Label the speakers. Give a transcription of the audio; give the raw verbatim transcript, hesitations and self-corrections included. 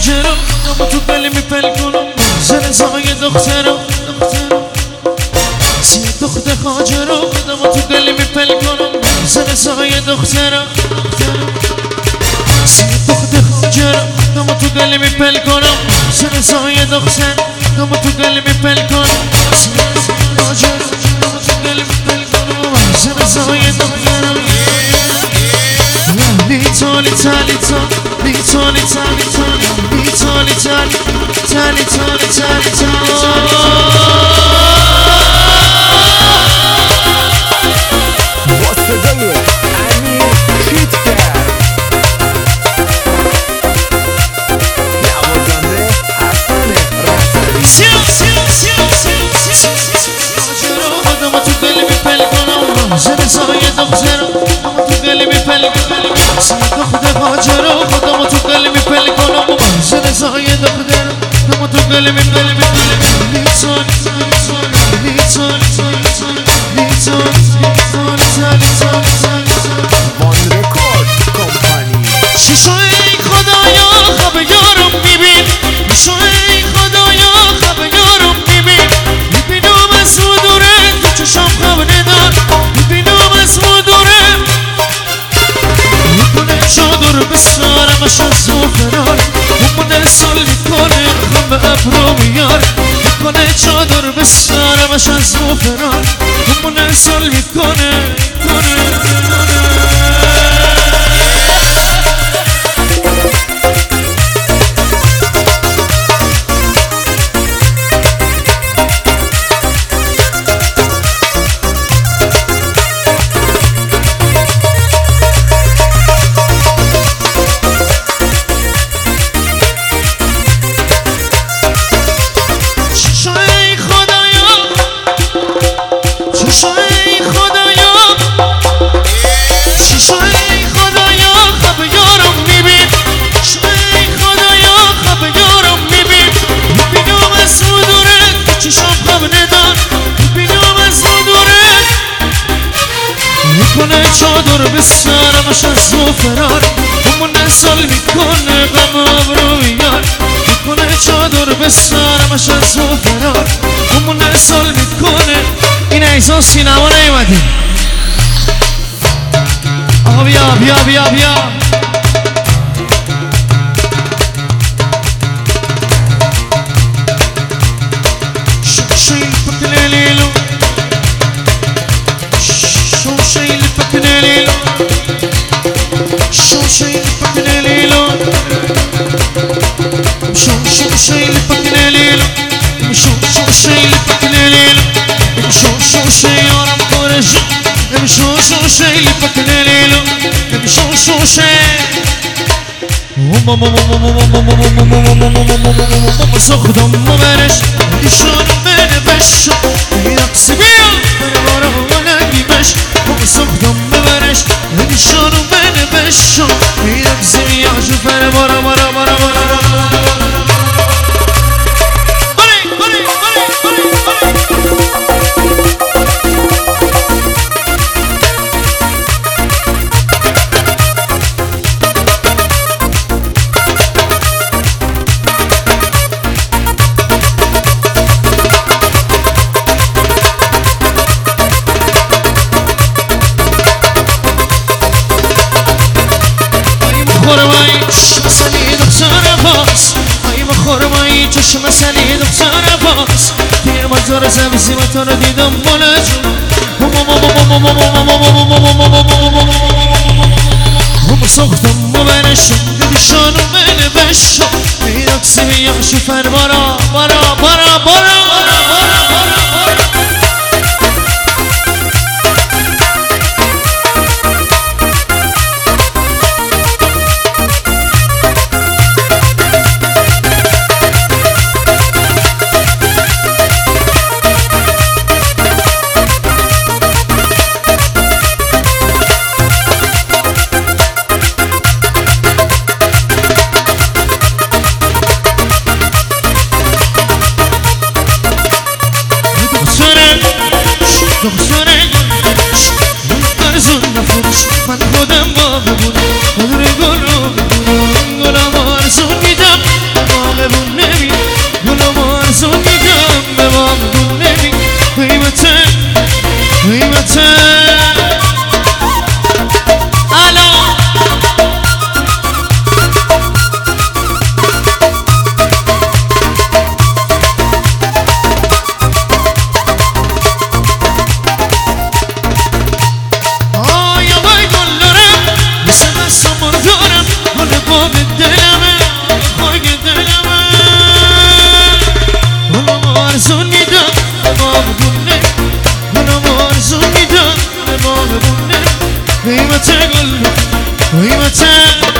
Speaker 1: خاجرم اما تو قلبی پل کنم زن زای دخترم سی دختر خاجرم اما تو قلبی پل کنم زن زای دخترم سی دختر خاجرم اما تو قلبی پل کنم زن زای دخترم اما تو قلبی پل کنم سی دختر خاجرم اما تو قلبی پل کنم زن زای دخترم لیتالی تالی تالی لیتالی تالی تالی لیتالی تالی تالی تالی تالی تالی
Speaker 2: با صدای امیر شیتگر نوازنده حسن رحمتی
Speaker 1: سیو سیو سیو سیو سیو خاجرم اما تو قلبی پل کنم زن زای دخترم اما تو قلبی پل کنم سی دختر خاجرم اما تو قلبی پل کنم زن زای دخترم اما تو قلبی پل کنم لیتالی تالی تالی لیتالی تالی تالی لیتالی تالی تالی تالی تالی
Speaker 2: وان رکورد کمپانی
Speaker 1: چشای خدایا خب یارم میبین چشای خدایا خب یارم میبین میبینم از او دوره تو چشم خب ندار میبینم از او دوره میکنه چادر بسارمش از او فرار میکنه سال میکنه خب ابرو میار میکنه چادر بسارمش از او فرار میکنه سال میکنه کنه چادر بسارمش از او فرار همون سال میکنه غم ابرو میار میکنه چادر بسارمش از او فرار همون سال میکنه این احساس سینما نیومده آقا بیا بیا بیا بیا شوشی پکلیلو شوشی پکلیلو شوشي پکنلیلو شو شوشي پکنلیلو شو شوشي پکنلیلو شو شوشي آرام کورش شو شوشي پکنلیلو شو شوشي سخدم مبرش ایشون من بشو یقص بیا برای ولگی بش سخدم مبرش ایشون من بشو یقص بیا شفر برا برا برا برا چشم سلی دختر باز توی مزار سبزی و تو رو دیدم بلج هم سختم مبرشم دیشان من بشم بیرکسی بیام شفر برا برا برا برا بمونه قیمت گل قیمت